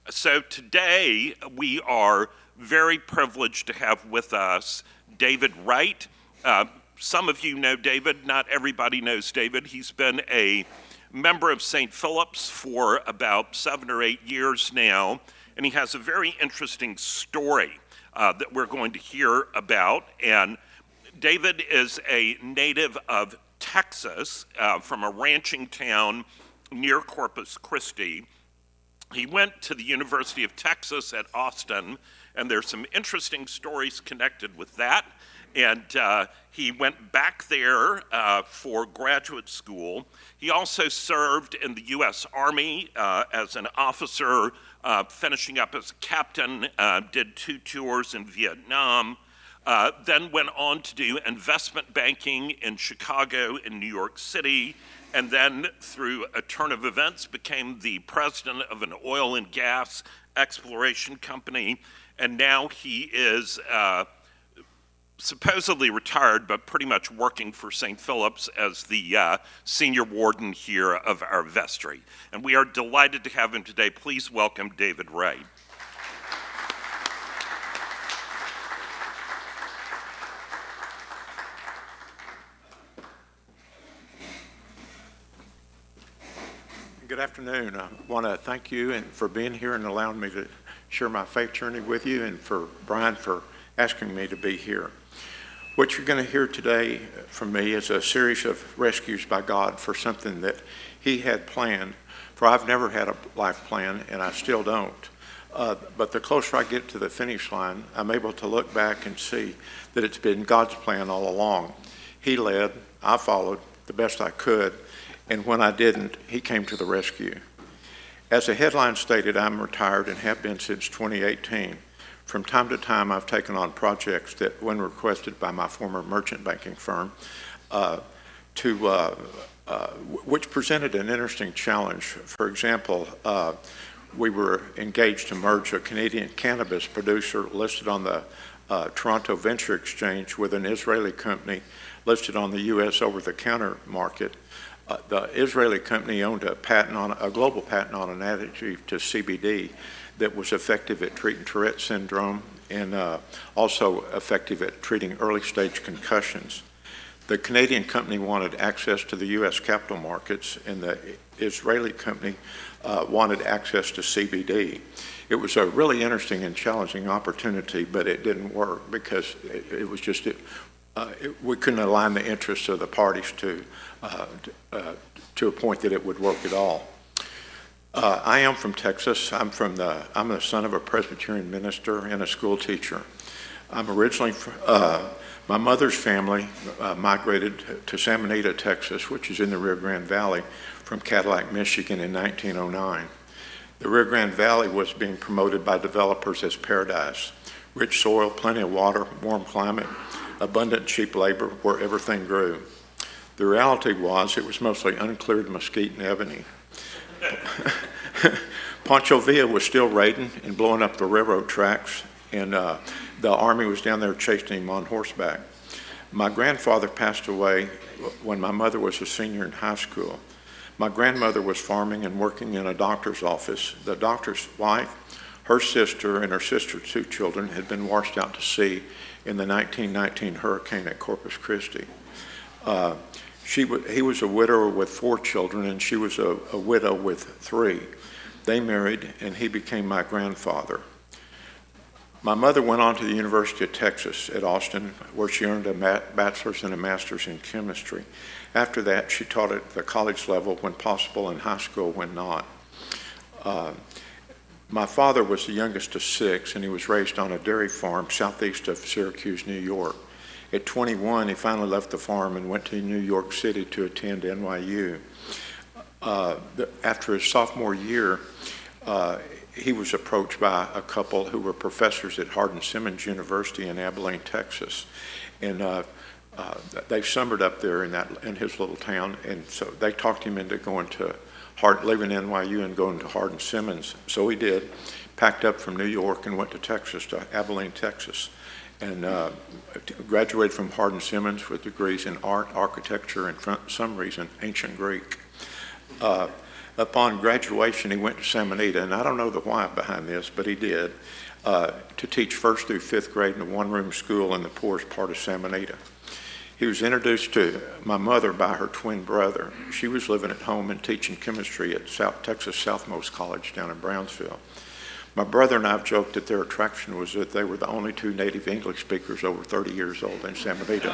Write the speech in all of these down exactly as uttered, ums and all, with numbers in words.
So today we are very privileged to have with us David Wright. Uh, some of you know David, not everybody knows David. He's been a member of Saint Philip's for about seven or eight years now, and he has a very interesting story uh, that we're going to hear about. And David is a native of Texas, uh, from a ranching town near Corpus Christi. He went to the University of Texas at Austin, and there's some interesting stories connected with that. And uh, he went back there uh, for graduate school. He also served in the U S Army uh, as an officer, uh, finishing up as a captain, uh, did two tours in Vietnam, uh, then went on to do investment banking in Chicago and New York City, and then through a turn of events became the president of an oil and gas exploration company, and now he is uh, supposedly retired, but pretty much working for Saint Philip's as the uh, senior warden here of our vestry. And we are delighted to have him today. Please welcome David Wright. Good afternoon. I want to thank you and for being here and allowing me to share my faith journey with you, and for Brian for asking me to be here. What you're going to hear today from me is a series of rescues by God for something that He had planned. For I've never had a life plan, and I still don't. Uh, but the closer I get to the finish line, I'm able to look back and see that it's been God's plan all along. He led, I followed the best I could, and when I didn't, He came to the rescue. As the headline stated, I'm retired and have been since twenty eighteen. From time to time, I've taken on projects that, when requested by my former merchant banking firm, uh, to uh, uh, which presented an interesting challenge. For example, uh, we were engaged to merge a Canadian cannabis producer listed on the uh, Toronto Venture Exchange with an Israeli company listed on the U S over-the-counter market. Uh, the Israeli company owned a patent on a global patent on an additive to C B D that was effective at treating Tourette syndrome and uh, also effective at treating early-stage concussions. The Canadian company wanted access to the U S capital markets, and the Israeli company uh, wanted access to C B D. It was a really interesting and challenging opportunity, but it didn't work because it, it was just it, uh, it, we couldn't align the interests of the parties to uh, uh, to a point that it would work at all. Uh, I am from Texas. I'm from the. I'm the son of a Presbyterian minister and a school teacher. I'm originally. Uh, my mother's family uh, migrated to San Benito, Texas, which is in the Rio Grande Valley, from Cadillac, Michigan, in nineteen oh nine. The Rio Grande Valley was being promoted by developers as paradise: rich soil, plenty of water, warm climate, abundant cheap labor, where everything grew. The reality was it was mostly uncleared mesquite and ebony. Pancho Villa was still raiding and blowing up the railroad tracks, and uh, the Army was down there chasing him on horseback. My grandfather passed away when my mother was a senior in high school. My grandmother was farming and working in a doctor's office. The doctor's wife, her sister, and her sister's two children had been washed out to sea in the nineteen nineteen hurricane at Corpus Christi. Uh, She, he was a widower with four children, and she was a, a widow with three. They married, and he became my grandfather. My mother went on to the University of Texas at Austin, where she earned a bachelor's and a master's in chemistry. After that, she taught at the college level when possible, and high school when not. Uh, my father was the youngest of six, and he was raised on a dairy farm southeast of Syracuse, New York. At twenty-one, he finally left the farm and went to New York City to attend N Y U. Uh, the, after his sophomore year, uh, he was approached by a couple who were professors at Hardin Simmons University in Abilene, Texas. And uh, uh, they summered up there in, that, in his little town, and so they talked him into going to Hard, leaving N Y U and going to Hardin Simmons. So he did, packed up from New York and went to Texas, to Abilene, Texas. And uh, graduated from Hardin Simmons with degrees in art, architecture, and for some reason, ancient Greek. Uh, Upon graduation, he went to San Benito, and I don't know the why behind this, but he did, uh, to teach first through fifth grade in a one-room school in the poorest part of San Benito. He was introduced to my mother by her twin brother. She was living at home and teaching chemistry at South Texas Southmost College down in Brownsville. My brother and I have joked that their attraction was that they were the only two native English speakers over thirty years old in San Benito.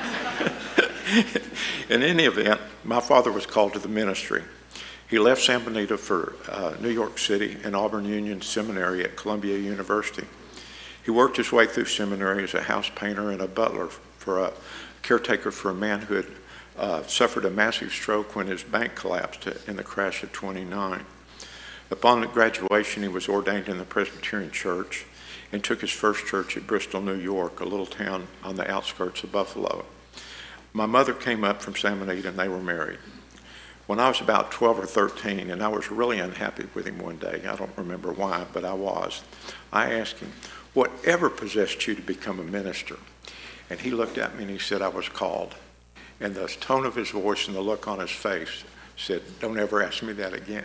In any event, my father was called to the ministry. He left San Benito for uh, New York City and Auburn Union Seminary at Columbia University. He worked his way through seminary as a house painter and a butler for a caretaker for a man who had uh, suffered a massive stroke when his bank collapsed in the crash of twenty-nine. Upon graduation, he was ordained in the Presbyterian Church and took his first church at Bristol, New York, a little town on the outskirts of Buffalo. My mother came up from San Benito and they were married. When I was about twelve or thirteen, and I was really unhappy with him one day, I don't remember why, but I was, I asked him, "Whatever possessed you to become a minister?" And he looked at me and he said, "I was called." And the tone of his voice and the look on his face said, "Don't ever ask me that again."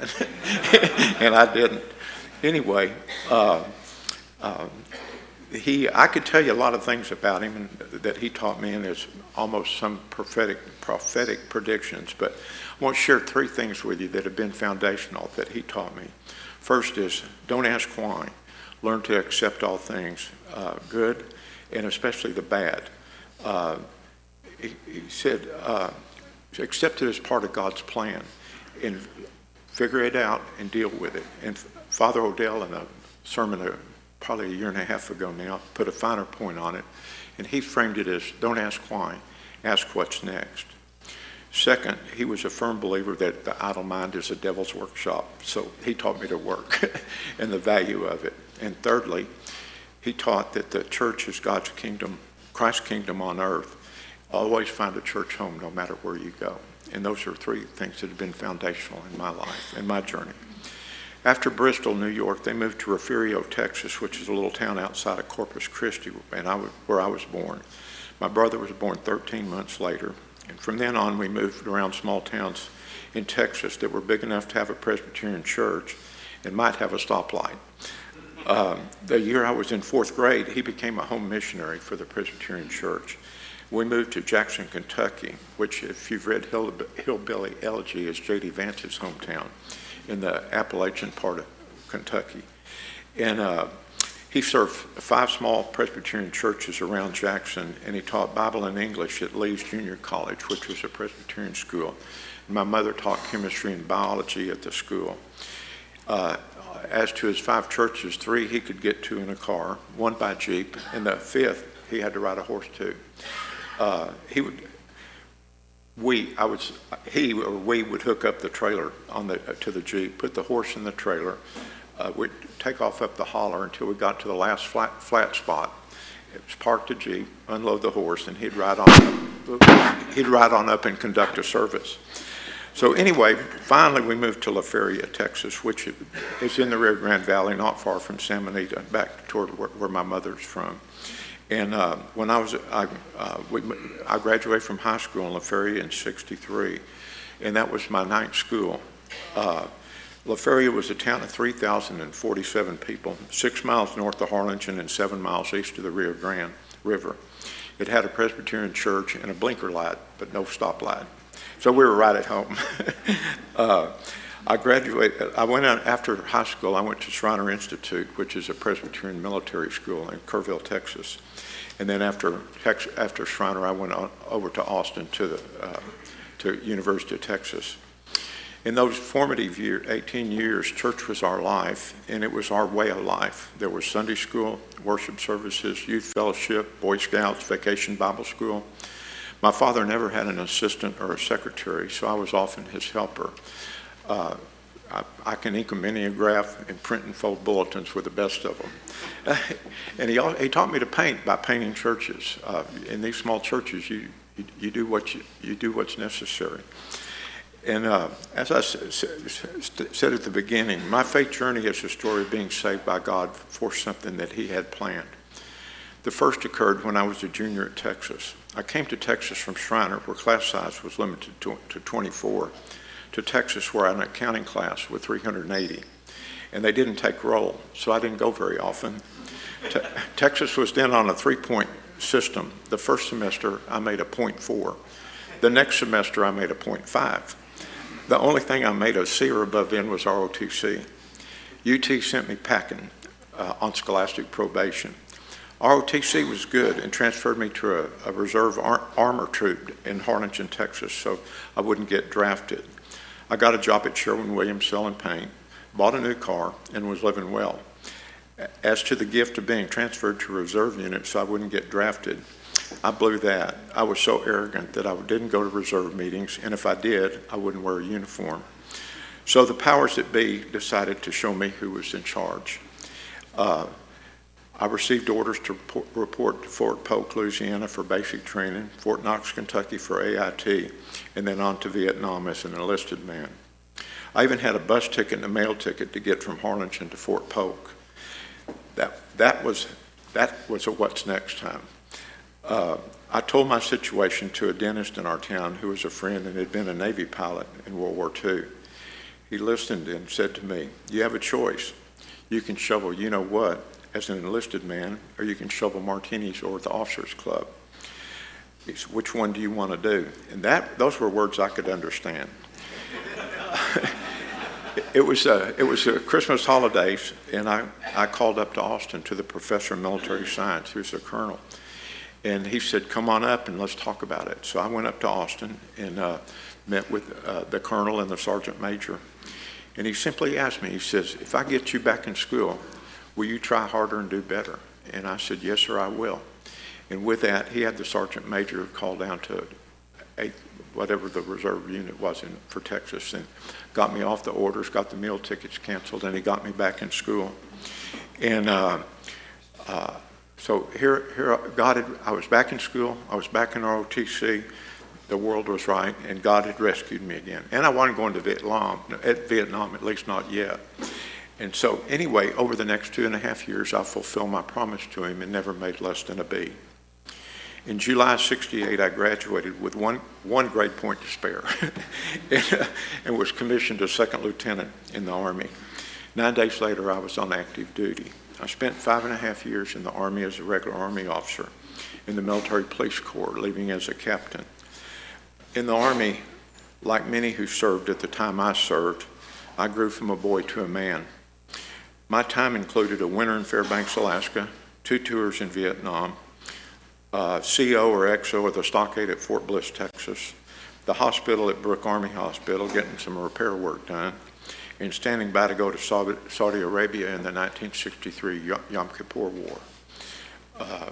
And I didn't. Anyway, uh, uh, he, I could tell you a lot of things about him and that he taught me, and there's almost some prophetic, prophetic predictions, but I want to share three things with you that have been foundational that he taught me. First is, don't ask why. Learn to accept all things, uh, good and especially the bad. Uh, he, he said, uh, accept it as part of God's plan and figure it out and deal with it. And Father Odell, in a sermon uh, probably a year and a half ago now, put a finer point on it, and he framed it as, don't ask why, ask what's next. Second, he was a firm believer that the idle mind is a devil's workshop, so he taught me to work and the value of it. And thirdly, he taught that the church is God's kingdom, Christ's kingdom on earth. Always find a church home no matter where you go. And those are three things that have been foundational in my life and my journey. After Bristol, New York, they moved to Refugio, Texas, which is a little town outside of Corpus Christi, and I was, where I was born. My brother was born thirteen months later. And from then on, we moved around small towns in Texas that were big enough to have a Presbyterian church and might have a stoplight. Um, the year I was in fourth grade, he became a home missionary for the Presbyterian church. We moved to Jackson, Kentucky, which, if you've read Hill, Hillbilly Elegy, is J D Vance's hometown in the Appalachian part of Kentucky. And uh, he served five small Presbyterian churches around Jackson, and he taught Bible and English at Lee's Junior College, which was a Presbyterian school. And my mother taught chemistry and biology at the school. Uh, as to his five churches, three he could get to in a car, one by Jeep, and the fifth he had to ride a horse to. Uh, he would, we, I was, he or we would hook up the trailer on the to the Jeep, put the horse in the trailer. Uh, we'd take off up the holler until we got to the last flat flat spot. It was parked the Jeep, unload the horse, and he'd ride on. Up, he'd ride on up and conduct a service. So anyway, finally we moved to La Feria, Texas, which is in the Rio Grande Valley, not far from San Benito, back toward where, where my mother's from. And uh, when I was, I, uh, we, I graduated from high school in La Feria in sixty-three, and that was my ninth school. Uh, La Feria was a town of three thousand forty-seven people, six miles north of Harlingen and seven miles east of the Rio Grande River. It had a Presbyterian church and a blinker light, but no stoplight. So we were right at home. uh, I graduated, I went out after high school, I went to Shriner Institute, which is a Presbyterian military school in Kerrville, Texas. And then after after Shriner, I went on over to Austin to the uh, to University of Texas. In those formative year, eighteen years, church was our life, and it was our way of life. There was Sunday school, worship services, youth fellowship, Boy Scouts, vacation Bible school. My father never had an assistant or a secretary, so I was often his helper. Uh, I, I can ink a mimeograph and print and fold bulletins with the best of them. And he, he taught me to paint by painting churches. Uh, in these small churches, you, you, you, do what you, you do what's necessary. And uh, as I s- s- said at the beginning, my faith journey is a story of being saved by God for something that he had planned. The first occurred when I was a junior at Texas. I came to Texas from Shriner, where class size was limited to, to twenty-four. to Texas where I had an accounting class with three hundred eighty. And they didn't take roll, so I didn't go very often. Te- Texas was then on a three-point system. The first semester, I made a point four. The next semester, I made a point five. The only thing I made a C or above in was R O T C. U T sent me packing uh, on scholastic probation. R O T C was good and transferred me to a, a reserve ar- armor troop in Harlingen, Texas, so I wouldn't get drafted. I got a job at Sherwin-Williams selling paint, bought a new car, and was living well. As to the gift of being transferred to a reserve unit so I wouldn't get drafted, I blew that. I was so arrogant that I didn't go to reserve meetings, and if I did, I wouldn't wear a uniform. So the powers that be decided to show me who was in charge. Uh, I received orders to report, report to Fort Polk, Louisiana for basic training, Fort Knox, Kentucky for A I T, and then on to Vietnam as an enlisted man. I even had a bus ticket and a mail ticket to get from Harlingen to Fort Polk. That, that, was, that was a what's next time. Uh, I told my situation to a dentist in our town who was a friend and had been a Navy pilot in World War Two. He listened and said to me, "You have a choice. You can shovel you-know-what as an enlisted man, or you can shovel martinis or at the officers club. He said, which one do you want to do?" And that, those were words I could understand. It was uh, it was uh, Christmas holidays, and I, I called up to Austin to the professor of military science, who's a colonel. And he said, "Come on up and let's talk about it." So I went up to Austin and uh, met with uh, the colonel and the sergeant major. And he simply asked me, he says, "If I get you back in school, will you try harder and do better?" And I said, "Yes, sir, I will." And with that, he had the sergeant major call down to eight, whatever the reserve unit was in for Texas, and got me off the orders, got the meal tickets canceled, and he got me back in school. And uh, uh, so here, here, God had, I was back in school, I was back in R O T C, the world was right, and God had rescued me again. And I wasn't going to Vietnam, at Vietnam, at least not yet. And so anyway, over the next two and a half years, I fulfilled my promise to him and never made less than a B. In July sixty-eight, I graduated with one, one grade point to spare and, uh, and was commissioned as second lieutenant in the Army. Nine days later, I was on active duty. I spent five and a half years in the Army as a regular Army officer in the Military Police Corps, leaving as a captain. In the Army, like many who served at the time I served, I grew from a boy to a man. My time included a winter in Fairbanks, Alaska, two tours in Vietnam, uh, C O or X O of the stockade at Fort Bliss, Texas, the hospital at Brooke Army Hospital, getting some repair work done, and standing by to go to Saudi, Saudi Arabia in the nineteen sixty-three Yom Kippur War. Uh,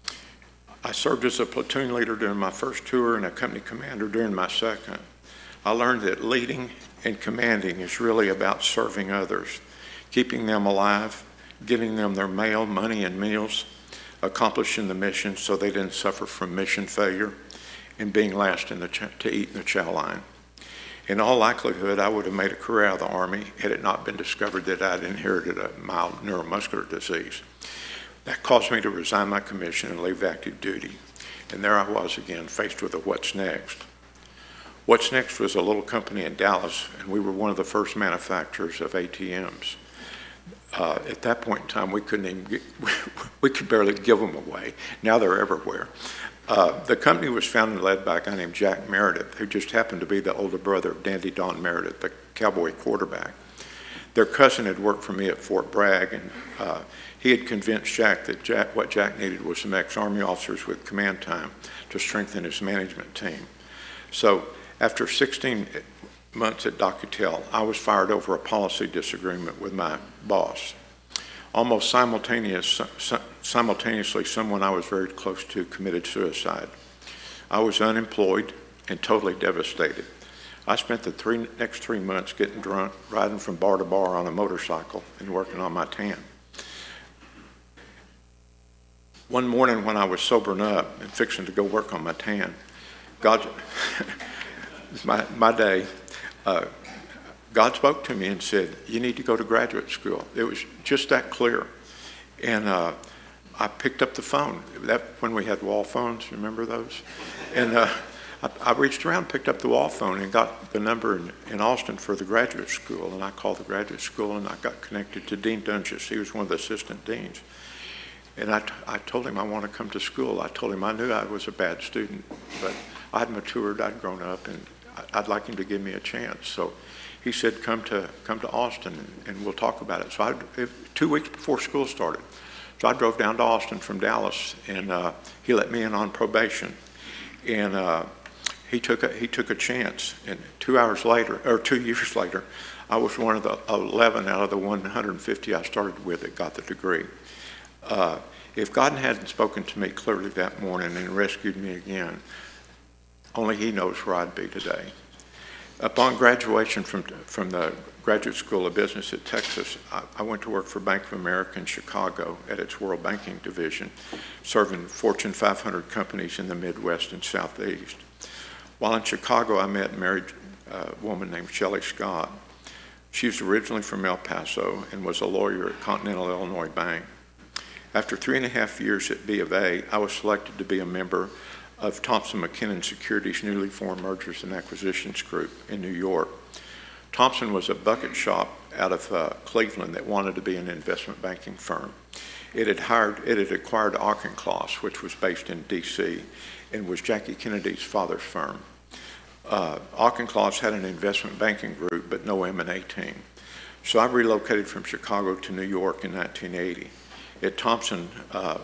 I served as a platoon leader during my first tour and a company commander during my second. I learned that leading and commanding is really about serving others, keeping them alive, giving them their mail, money, and meals, accomplishing the mission so they didn't suffer from mission failure, and being last in the ch- to eat in the chow line. In all likelihood, I would have made a career out of the Army had it not been discovered that I'd inherited a mild neuromuscular disease. That caused me to resign my commission and leave active duty. And there I was again, faced with a what's next. What's next was a little company in Dallas, and we were one of the first manufacturers of A T Ms. Uh, at that point in time, we couldn't even get, we could barely give them away. Now they're everywhere. Uh, the company was founded and led by a guy named Jack Meredith, who just happened to be the older brother of Dandy Don Meredith, the Cowboy quarterback. Their cousin had worked for me at Fort Bragg, and uh, he had convinced Jack that Jack, what Jack needed was some ex-Army officers with command time to strengthen his management team. So after sixteen months at Docutel, I was fired over a policy disagreement with my boss. Almost simultaneous, simultaneously, someone I was very close to committed suicide. I was unemployed and totally devastated. I spent the three, next three months getting drunk, riding from bar to bar on a motorcycle, and working on my tan. One morning when I was sobering up and fixing to go work on my tan, God, my, my day, uh, God spoke to me and said, "You need to go to graduate school." It was just that clear. And uh, I picked up the phone. That when we had wall phones, remember those? And uh, I, I reached around, picked up the wall phone, and got the number in, in Austin for the graduate school. And I called the graduate school, and I got connected to Dean Dunges. He was one of the assistant deans. And I, t- I told him I want to come to school. I told him I knew I was a bad student, but I'd matured, I'd grown up, and I'd like him to give me a chance. So he said, come to come to Austin, and, and we'll talk about it. So I, if, two weeks before school started. So I drove down to Austin from Dallas, and uh, he let me in on probation. And uh, he took a, he took a chance. And two hours later, or two years later, I was one of the eleven out of the one hundred fifty I started with that got the degree. Uh, if God hadn't spoken to me clearly that morning and rescued me again, only He knows where I'd be today. Upon graduation from from the Graduate School of Business at Texas, I, I went to work for Bank of America in Chicago at its World Banking Division, serving Fortune five hundred companies in the Midwest and Southeast. While in Chicago, I met and married a woman named Shelley Scott. She was originally from El Paso and was a lawyer at Continental Illinois Bank. After three and a half years at B of A, I was selected to be a member of Thompson McKinnon Securities' newly formed Mergers and Acquisitions Group in New York. Thompson was a bucket shop out of uh, Cleveland that wanted to be an investment banking firm. It had hired, it had acquired Auchincloss, which was based in D C and was Jackie Kennedy's father's firm. Uh, Auchincloss had an investment banking group, but no M and A team. So I relocated from Chicago to New York in nineteen eighty. At Thompson, uh,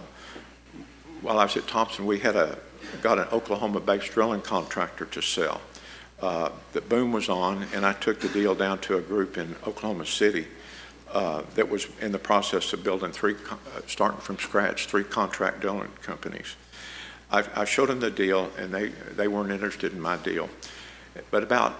while I was at Thompson, we had a got an Oklahoma-based drilling contractor to sell. Uh, the boom was on, and I took the deal down to a group in Oklahoma City uh, that was in the process of building three, uh, starting from scratch, three contract drilling companies. I, I showed them the deal, and they, they weren't interested in my deal. But about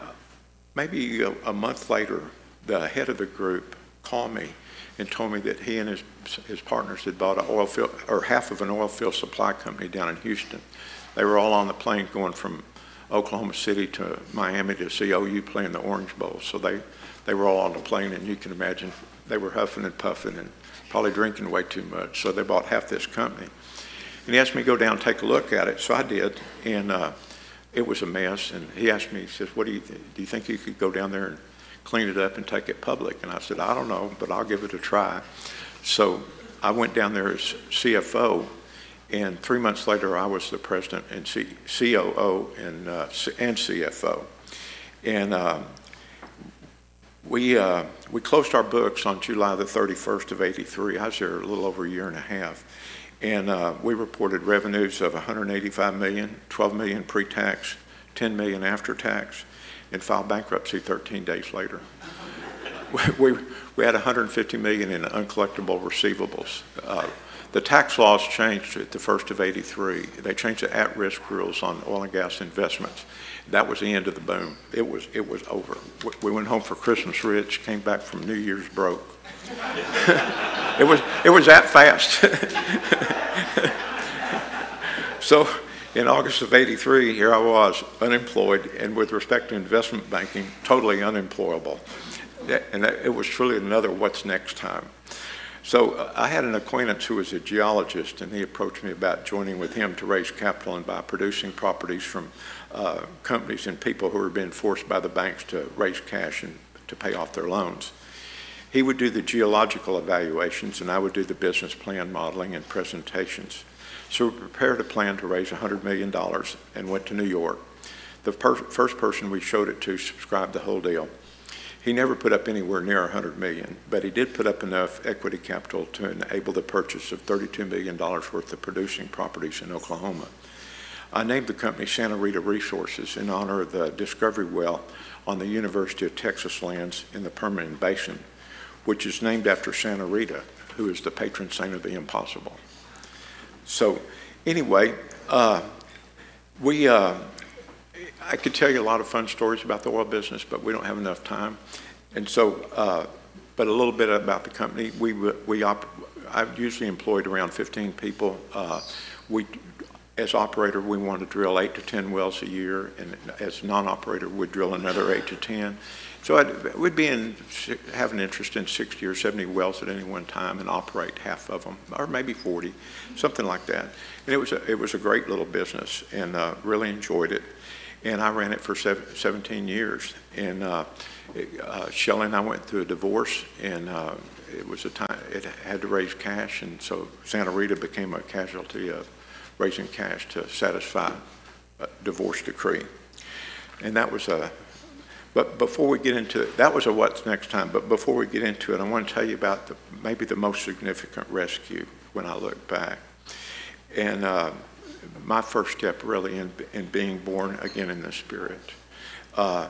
maybe a, a month later, the head of the group called me and told me that he and his his partners had bought an oil field, or half of an oil field supply company down in Houston. They were all on the plane going from Oklahoma City to Miami to see O U play in the Orange Bowl. So they, they were all on the plane, and you can imagine they were huffing and puffing and probably drinking way too much. So they bought half this company. And he asked me to go down and take a look at it. So I did, and uh, it was a mess. And he asked me, he says, what do you th- do you think you could go down there and clean it up and take it public? And I said, I don't know, but I'll give it a try. So I went down there as C F O, and three months later I was the president and C- COO and, uh, and C F O. And uh, we, uh, we closed our books on July the thirty-first of eighty-three. I was there a little over a year and a half. And uh, we reported revenues of one hundred eighty-five million dollars, twelve million dollars pre-tax, ten million dollars after tax, and filed bankruptcy thirteen days later. we, we had one hundred fifty million dollars in uncollectible receivables. Uh, the tax laws changed at the first of eighty-three. They changed the at-risk rules on oil and gas investments. That was the end of the boom. It was, it was over. We went home for Christmas rich, came back from New Year's broke. it was, it was that fast. So in August of eighty-three, here I was, unemployed, and with respect to investment banking, totally unemployable. And it was truly another what's next time. So uh, I had an acquaintance who was a geologist, and he approached me about joining with him to raise capital and buy producing properties from uh, companies and people who were being forced by the banks to raise cash and to pay off their loans. He would do the geological evaluations, and I would do the business plan modeling and presentations. So we prepared a plan to raise one hundred million dollars and went to New York. The per- first person we showed it to subscribed the whole deal. He never put up anywhere near one hundred million dollars, but he did put up enough equity capital to enable the purchase of thirty-two million dollars worth of producing properties in Oklahoma. I named the company Santa Rita Resources in honor of the discovery well on the University of Texas lands in the Permian Basin, which is named after Santa Rita, who is the patron saint of the impossible. So anyway, uh, we, uh, I could tell you a lot of fun stories about the oil business, but we don't have enough time. And so, uh, but a little bit about the company. We, we op- I've usually employed around fifteen people. Uh, we, as operator, we want to drill eight to ten wells a year, and as non-operator, we'd drill another eight to ten. So I'd, we'd be in, have an interest in sixty or seventy wells at any one time and operate half of them, or maybe forty, something like that. And it was a, it was a great little business, and uh, really enjoyed it. and I ran it for seventeen years. And uh, uh, Shelley and I went through a divorce, and uh, it was a time it had to raise cash, and so Santa Rita became a casualty of raising cash to satisfy a divorce decree. And that was a, but before we get into it, that was a what's next time, but before we get into it, I want to tell you about the, maybe the most significant rescue when I look back. And uh, my first step really in, in being born again in the Spirit. Uh,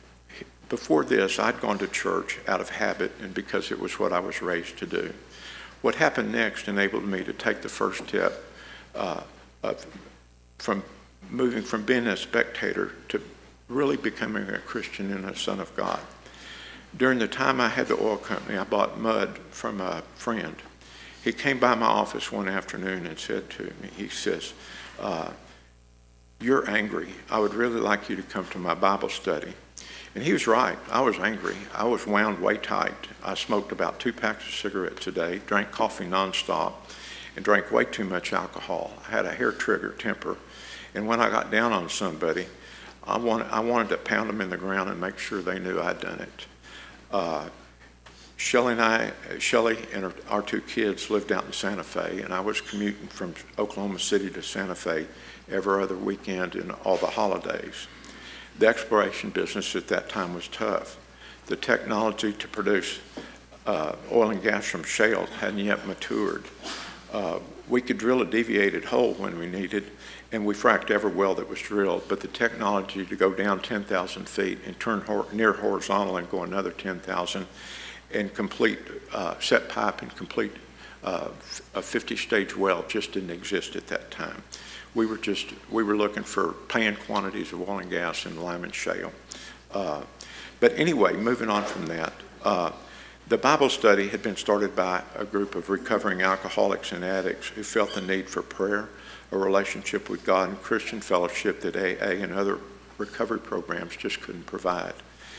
before this, I'd gone to church out of habit and because it was what I was raised to do. What happened next enabled me to take the first step uh, of, from moving from being a spectator to really becoming a Christian and a son of God. During the time I had the oil company, I bought mud from a friend. He came by my office one afternoon and said to me, he says, uh, "You're angry. I would really like you to come to my Bible study." And he was right. I was angry. I was wound way tight. I smoked about two packs of cigarettes a day, drank coffee nonstop, and drank way too much alcohol. I had a hair trigger temper. And when I got down on somebody, I wanted, I wanted to pound them in the ground and make sure they knew I'd done it. Uh, Shelley and I, Shelley and our, our two kids lived out in Santa Fe, and I was commuting from Oklahoma City to Santa Fe every other weekend and all the holidays. The exploration business at that time was tough. The technology to produce uh, oil and gas from shale hadn't yet matured. Uh, we could drill a deviated hole when we needed, and we fracked every well that was drilled, but the technology to go down ten thousand feet and turn hor- near horizontal and go another ten thousand and complete, uh, set pipe and complete uh, a fifty-stage well just didn't exist at that time. We were just, we were looking for paying quantities of oil and gas in Lyman Shale. Uh, but anyway, moving on from that, uh, the Bible study had been started by a group of recovering alcoholics and addicts who felt the need for prayer, a relationship with God, and Christian fellowship that A A and other recovery programs just couldn't provide.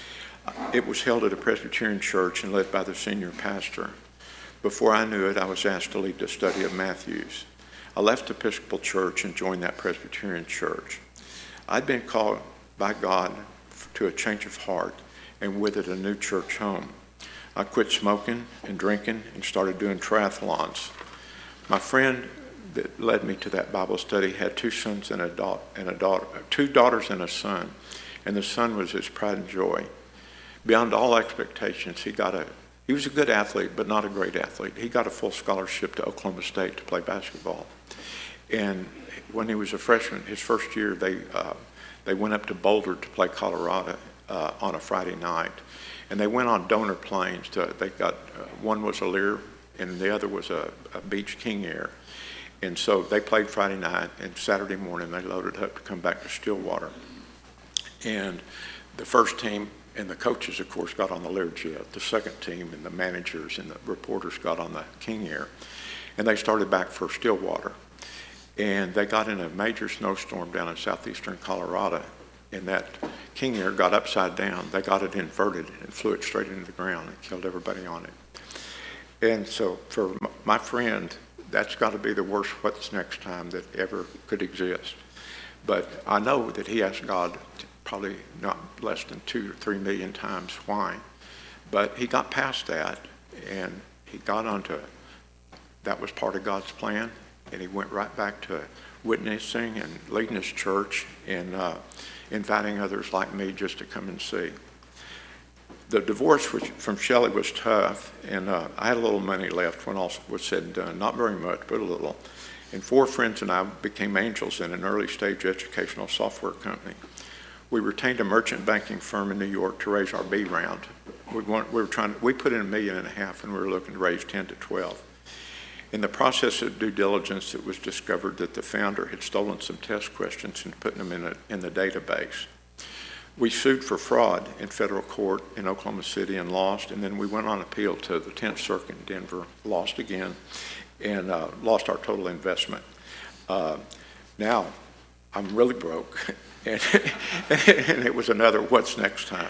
It was held at a Presbyterian church and led by the senior pastor. Before I knew it, I was asked to lead the study of Matthews. I left Episcopal Church and joined that Presbyterian church. I'd been called by God to a change of heart, and with it a new church home. I quit smoking and drinking and started doing triathlons. My friend that led me to that Bible study had two sons and a, da- and a daughter, two daughters and a son, and the son was his pride and joy. Beyond all expectations, he got a, he was a good athlete, but not a great athlete. He got a full scholarship to Oklahoma State to play basketball. And when he was a freshman, his first year, they uh, they went up to Boulder to play Colorado uh, on a Friday night. And they went on donor planes. To, they got, uh, one was a Lear and the other was a, a Beech King Air. And so they played Friday night, and Saturday morning they loaded up to come back to Stillwater. And the first team and the coaches, of course, got on the Learjet. The second team and the managers and the reporters got on the King Air. And they started back for Stillwater. And they got in a major snowstorm down in southeastern Colorado, and that King Air got upside down. They got it inverted and flew it straight into the ground and killed everybody on it. And so for my friend, that's got to be the worst what's next time that ever could exist. But I know that he asked God probably not less than two or three million times why. But he got past that, and he got onto, that was part of God's plan. And he went right back to witnessing and leading his church and uh, inviting others like me just to come and see. The divorce from Shelley was tough, and uh, I had a little money left when all was said and done. Not very much, but a little. And four friends and I became angels in an early stage educational software company. We retained a merchant banking firm in New York to raise our B round. We, want, we were trying. We put in a million and a half, and we were looking to raise ten to twelve. In the process of due diligence, it was discovered that the founder had stolen some test questions and put them in, a, in the database. We sued for fraud in federal court in Oklahoma City and lost, and then we went on appeal to the tenth Circuit in Denver, lost again, and uh, lost our total investment. Uh, now, I'm really broke, and, and it was another what's next time.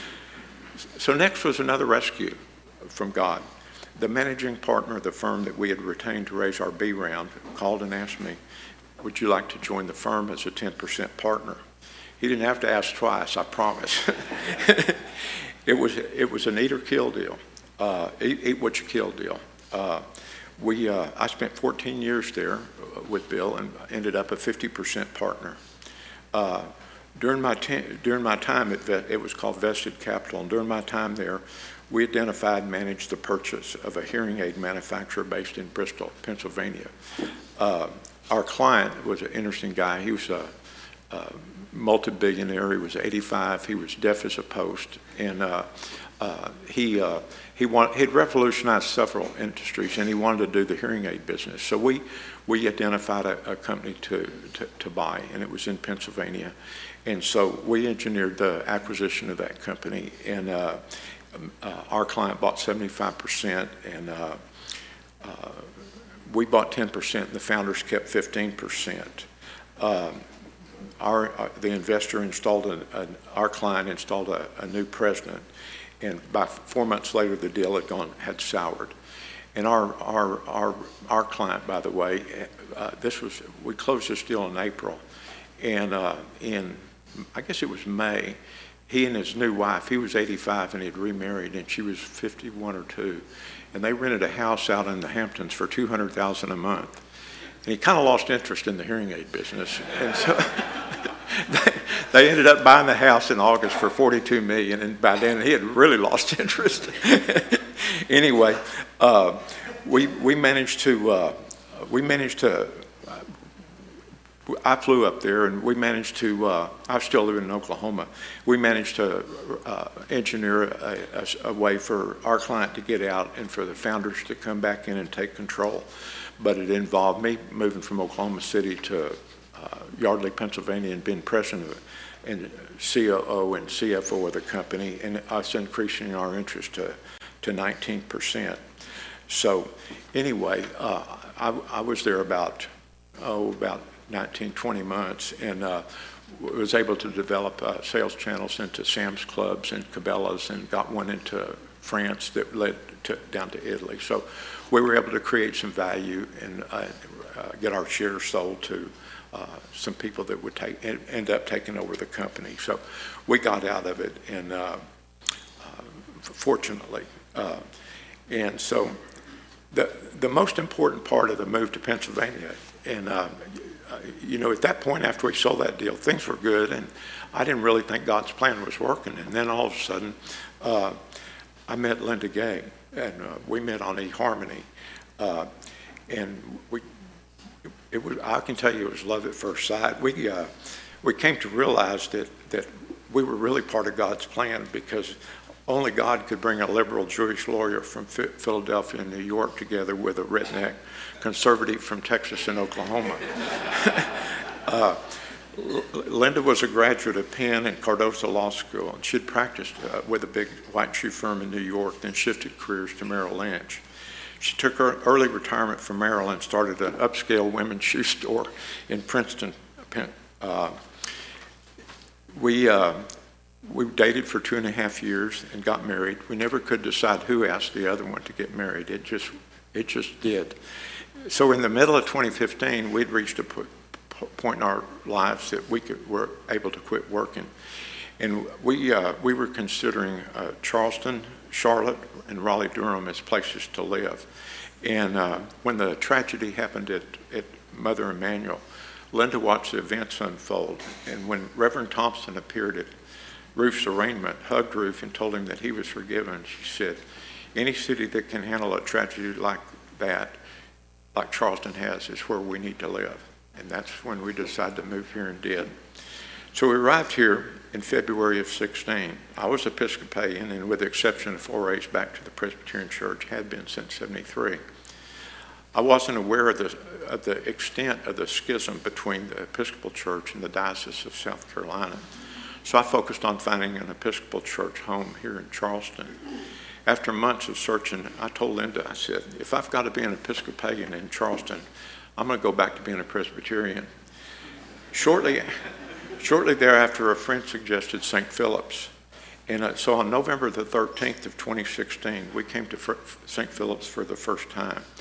So next was another rescue from God. The managing partner of the firm that we had retained to raise our B round called and asked me, would you like to join the firm as a ten percent partner? He didn't have to ask twice, I promise. It was it was an eat or kill deal, uh, eat, eat what you kill deal. Uh, we uh, I spent fourteen years there with Bill and ended up a fifty percent partner. Uh, during my during my time at Ve- it was called Vested Capital, and during my time there, we identified and managed the purchase of a hearing aid manufacturer based in Bristol, Pennsylvania. Uh, our client was an interesting guy. He was a, a multi-billionaire. He was eighty-five. He was deaf as a post, and uh, uh, he uh, he want, he'd revolutionized several industries, and he wanted to do the hearing aid business. So we we identified a, a company to, to to buy, and it was in Pennsylvania, and so we engineered the acquisition of that company, and uh, uh, our client bought seventy-five percent, and uh, uh, we bought ten percent, and the founders kept fifteen percent. Um, Our, uh, the investor installed, a, a, our client installed a, a new president, and by four months later, the deal had gone, had soured. And our, our, our, our client, by the way, uh, this was, we closed this deal in April, and uh, in, I guess it was May, he and his new wife, he was eighty-five and he'd remarried, and she was fifty-one or two, and they rented a house out in the Hamptons for two hundred thousand dollars a month. And he kind of lost interest in the hearing aid business. And so they, they ended up buying the house in August for forty-two million dollars, and by then he had really lost interest. Anyway, uh, we we managed to uh, we managed to. Uh, I flew up there, and we managed to. Uh, I still live in Oklahoma. We managed to uh, engineer a, a, a way for our client to get out and for the founders to come back in and take control. But it involved me moving from Oklahoma City to uh, Yardley, Pennsylvania, and being president and C O O and C F O of the company, and us increasing our interest to, to nineteen percent. So anyway, uh, I, I was there about, oh, about nineteen, twenty months, and uh, was able to develop uh, sales channels into Sam's Clubs and Cabela's, and got one into France that led to, down to Italy. So we were able to create some value and uh, uh, get our shares sold to uh, some people that would take end up taking over the company. So we got out of it, and uh, uh, fortunately, uh, and so the the most important part of the move to Pennsylvania, and uh, you know, at that point after we sold that deal, things were good, and I didn't really think God's plan was working. And then all of a sudden, uh, I met Linda Gay, and uh, we met on eHarmony, uh, and we, it was, I can tell you it was love at first sight. We, uh, we came to realize that, that we were really part of God's plan, because only God could bring a liberal Jewish lawyer from Philadelphia and New York together with a redneck conservative from Texas and Oklahoma. uh, Linda was a graduate of Penn and Cardozo Law School, and she'd practiced uh, with a big white shoe firm in New York, then shifted careers to Merrill Lynch. She took her early retirement from Merrill and started an upscale women's shoe store in Princeton. Uh, we, uh, we dated for two and a half years and got married. We never could decide who asked the other one to get married. It just, it just did. So in the middle of twenty fifteen, we'd reached a point point in our lives that we could, were able to quit working. And we, uh, we were considering uh, Charleston, Charlotte, and Raleigh-Durham as places to live. And uh, when the tragedy happened at, at Mother Emanuel, Linda watched the events unfold. And when Reverend Thompson appeared at Rufe's arraignment, hugged Rufe and told him that he was forgiven, she said, any city that can handle a tragedy like that, like Charleston has, is where we need to live. And that's when we decided to move here and did. So we arrived here in February of sixteen. I was Episcopalian, and with the exception of forays back to the Presbyterian Church, had been since seventy-three. I wasn't aware of the, of the extent of the schism between the Episcopal Church and the Diocese of South Carolina. So I focused on finding an Episcopal church home here in Charleston. After months of searching, I told Linda, I said, if I've got to be an Episcopalian in Charleston, I'm going to go back to being a Presbyterian. Shortly, shortly thereafter, a friend suggested Saint Philip's. And uh, so on November the thirteenth of twenty sixteen, we came to Saint Philip's for the first time.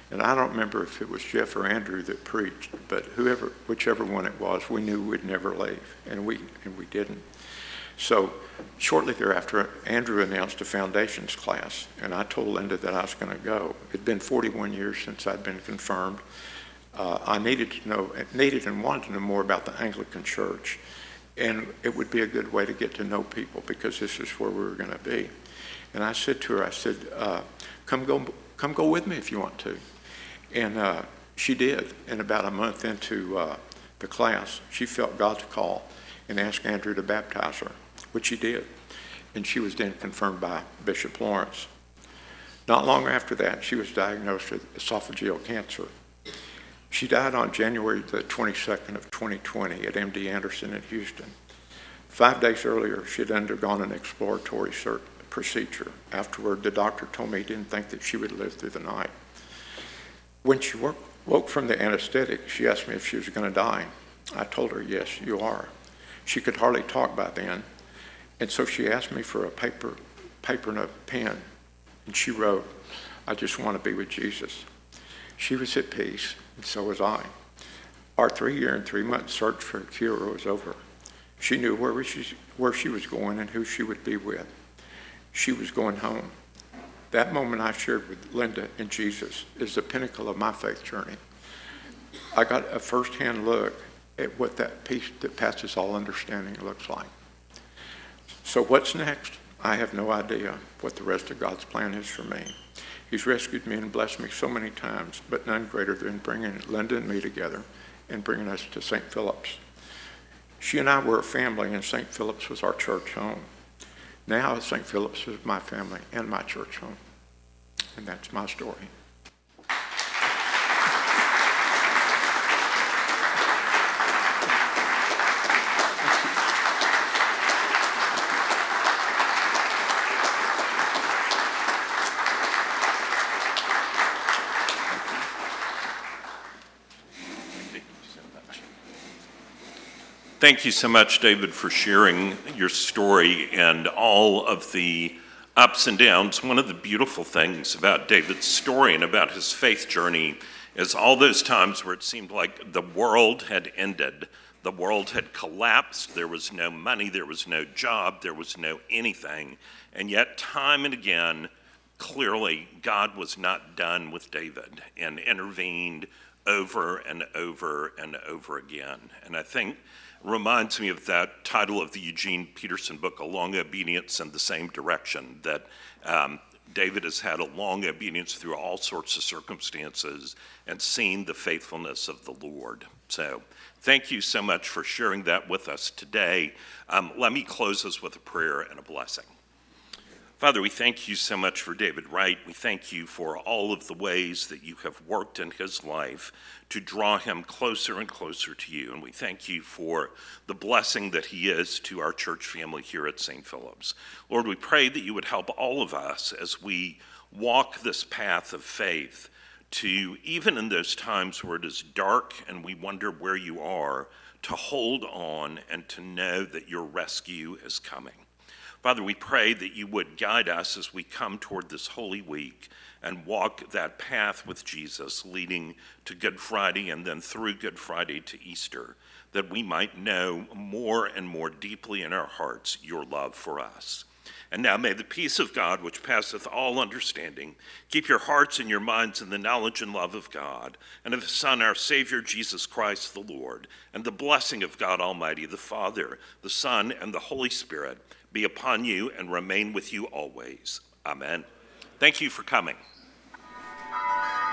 And I don't remember if it was Jeff or Andrew that preached, but whoever, whichever one it was, we knew we'd never leave, and we and we didn't. So shortly thereafter, Andrew announced a foundations class, and I told Linda that I was going to go. It'd been forty-one years since I'd been confirmed. Uh, I needed to know, needed and wanted to know more about the Anglican Church, and it would be a good way to get to know people because this is where we were going to be. And I said to her, I said, uh, "Come go, come go with me if you want to." And uh, she did. And about a month into uh, the class, she felt God's call and asked Andrew to baptize her, which he did. And she was then confirmed by Bishop Lawrence. Not long after that, she was diagnosed with esophageal cancer. She died on January the twenty-second of twenty twenty at M D Anderson in Houston. Five days earlier, she had undergone an exploratory cert- procedure. Afterward, the doctor told me he didn't think that she would live through the night. When she woke, woke from the anesthetic, she asked me if she was going to die. I told her, "Yes, you are." She could hardly talk by then, and so she asked me for a paper, paper and a pen, and she wrote, "I just want to be with Jesus." She was at peace, and so was I. Our three-year and three-month search for a cure was over. She knew where she, where she was going and who she would be with. She was going home. That moment I shared with Linda and Jesus is the pinnacle of my faith journey. I got a first-hand look at what that peace that passes all understanding looks like. So what's next? I have no idea what the rest of God's plan is for me. He's rescued me and blessed me so many times, but none greater than bringing Linda and me together and bringing us to Saint Philip's. She and I were a family, and Saint Philip's was our church home. Now Saint Philip's is my family and my church home. And that's my story. Thank you so much, David, for sharing your story and all of the ups and downs. One of the beautiful things about David's story and about his faith journey is all those times where it seemed like the world had ended. The world had collapsed. There was no money. There was no job. There was no anything. And yet, time and again, clearly, God was not done with David and intervened over and over and over again. And I think reminds me of that title of the Eugene Peterson book, A Long Obedience in the Same Direction, that um, David has had a long obedience through all sorts of circumstances and seen the faithfulness of the Lord. So thank you so much for sharing that with us today. Um, let me close us with a prayer and a blessing. Father, we thank you so much for David Wright. We thank you for all of the ways that you have worked in his life to draw him closer and closer to you. And we thank you for the blessing that he is to our church family here at Saint Philip's. Lord, we pray that you would help all of us as we walk this path of faith to, even in those times where it is dark and we wonder where you are, to hold on and to know that your rescue is coming. Father, we pray that you would guide us as we come toward this Holy Week and walk that path with Jesus, leading to Good Friday and then through Good Friday to Easter, that we might know more and more deeply in our hearts your love for us. And now may the peace of God, which passeth all understanding, keep your hearts and your minds in the knowledge and love of God, and of his Son, our Savior, Jesus Christ the Lord, and the blessing of God Almighty, the Father, the Son, and the Holy Spirit, be upon you and remain with you always. Amen. Thank you for coming.